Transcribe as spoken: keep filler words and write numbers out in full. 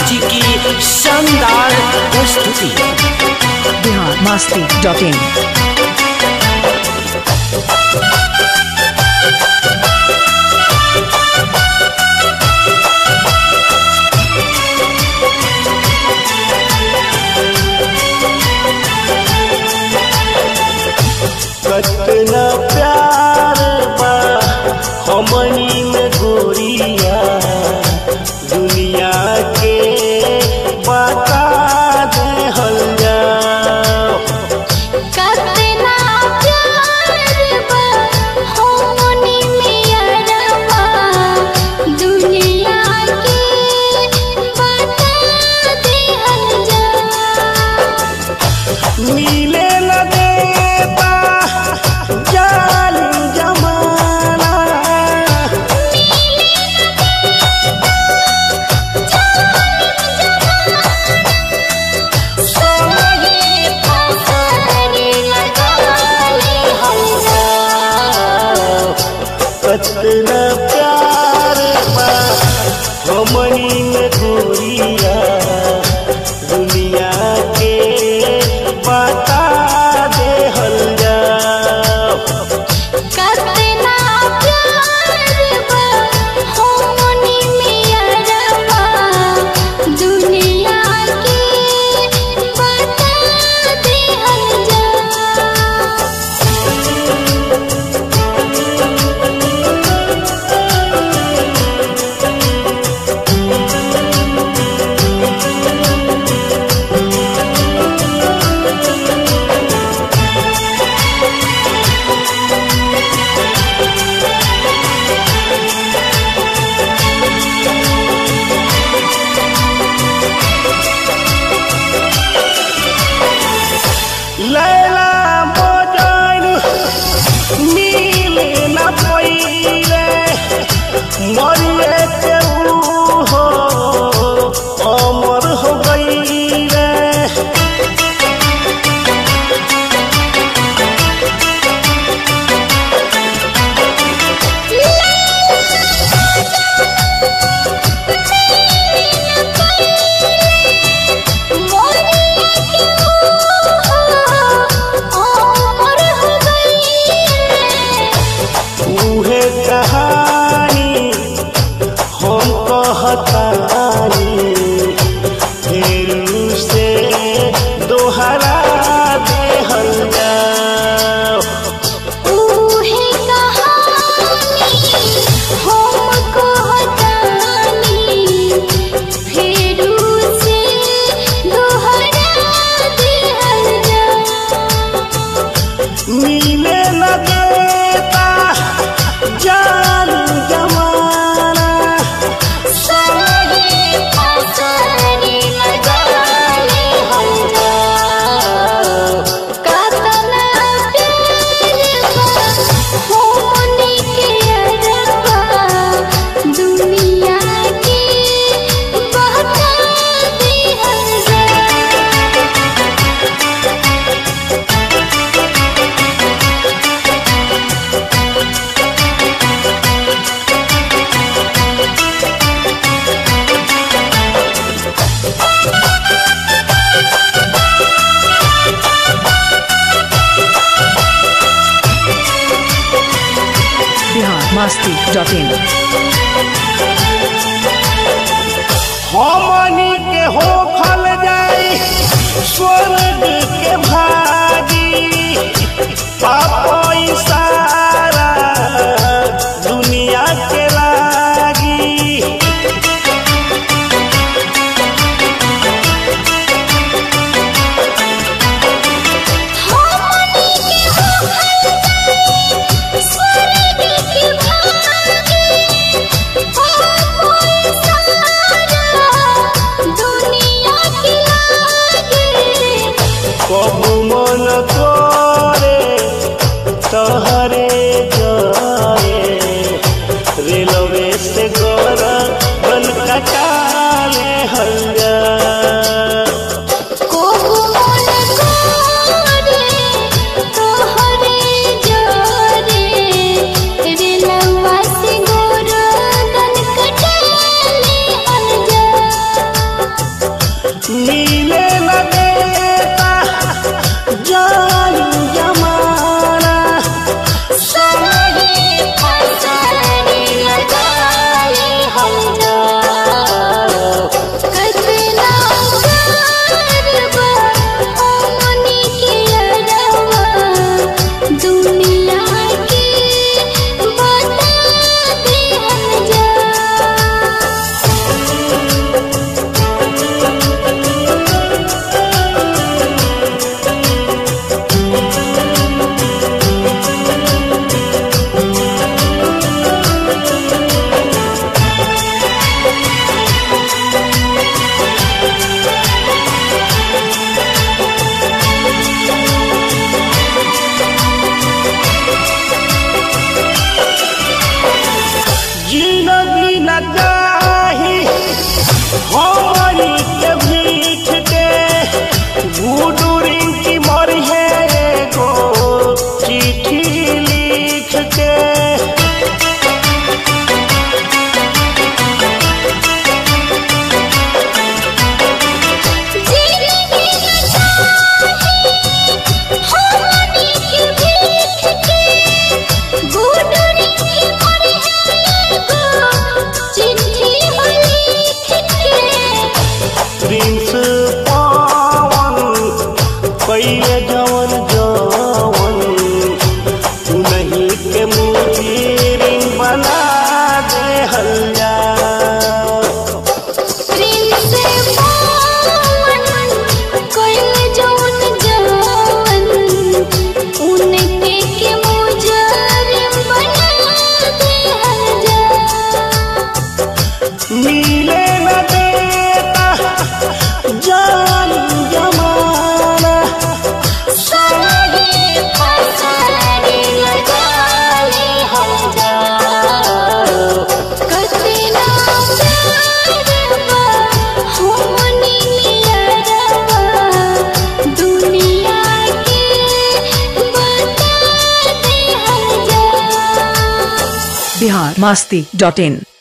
जी की शानदार प्रस्तुति। Bihar Masti dot in. कतना प्यार बा हमनी में गोरिया, दुनिया के बता दे हल जाओ। कतना प्यार बा हमनी में यारबा, दुनिया के बता दे हल जाओ। मिले न देता जालिम जमाना, कतना प्यार बा हमनी में गोरिया, दुनिया के बता दे हल जाओ। कतना प्यार बा हमनी में यारबा, दुनिया के बता दे हल जाओ। लैला मोजान मिले न पइले, मरिए के ऊ हो अमर हो गइले। उहे कहानी हम कहतानी, फेरू से दोहरा दे हल जाओ। उहे कहानी हम कहतानी, फेरू से दोहरा दे हल जाओ। मिले न देता जान जमाना, सही फसरी लगाले हल जाओ। कतना प्यार बा हमनी के यारबा, दुनिया के बता दे हल जाओ। Bihar Masti dot in. हमनी के हो खल जाई स्वर्ग के भागी, पापो इशारा दुनिया के लागी। हमनी के हो खल जाई स्वर्ग के भागी, पापो इशारा दुनिया के लागी। कबू मन तोरे तहरे जाए, रेलवे से गोरा बन कटाले हल जाओ। कोमल कोरे तोहरे जोरे, रेलवा से गोरदन कटाले हल जाओ। बिहार मस्ती डॉट इन।